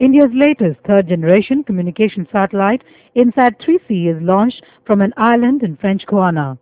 India's latest third-generation communication satellite, INSAT-3C, is launched from an island in French Guiana.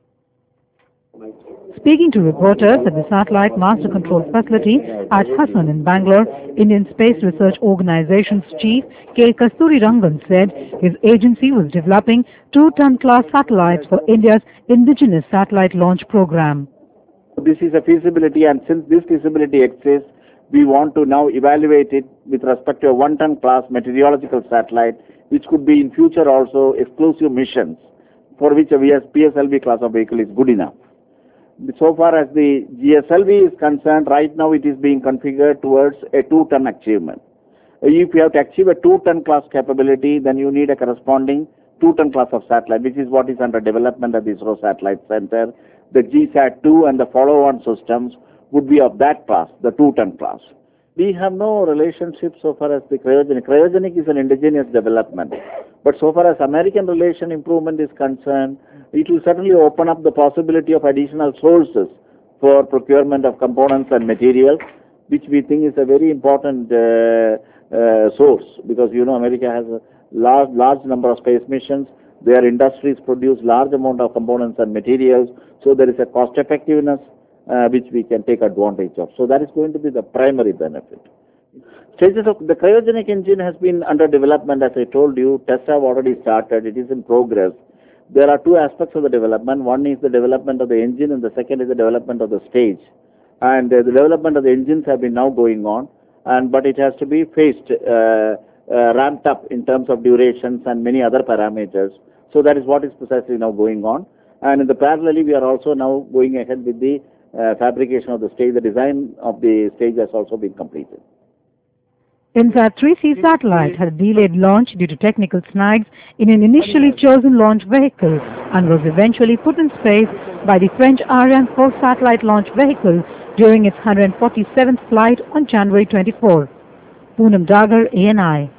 Speaking to reporters at the Satellite Master Control Facility at Hassan in Bangalore, Indian Space Research Organization's chief K. Kasturi Rangan said his agency was developing 2-ton class satellites for India's indigenous satellite launch program. This is a feasibility, and since this feasibility exists, we want to now evaluate it with respect to a 1-ton class meteorological satellite, which could be in future also exclusive missions, for which a PSLV class of vehicle is good enough. So far as the GSLV is concerned, right now it is being configured towards a 2-ton achievement. If you have to achieve a 2-ton class capability, then you need a corresponding 2-ton class of satellite, which is what is under development at the ISRO Satellite Center. The GSAT-2 and the follow-on systems would be of that class, the 2-ton class. We have no relationship so far as the cryogenic. Cryogenic is an indigenous development. But so far as American relation improvement is concerned, it will certainly open up the possibility of additional sources for procurement of components and materials, which we think is a very important source, because America has a large number of space missions. Their industries produce large amount of components and materials, so there is a cost effectiveness which we can take advantage of. So that is going to be the primary benefit. Stages of the cryogenic engine has been under development, as I told you. Tests have already started. It is in progress. There are two aspects of the development. One is the development of the engine, and the second is the development of the stage. And the development of the engines have been now going on, but it has to be ramped up in terms of durations and many other parameters. So that is what is precisely now going on. And in the parallelly, we are also now going ahead with the fabrication of the stage. The design of the stage has also been completed. INSAT-3C satellite had a delayed launch due to technical snags in an initially chosen launch vehicle and was eventually put in space by the French Ariane 4 satellite launch vehicle during its 147th flight on January 24. Poonam Dagar, ANI.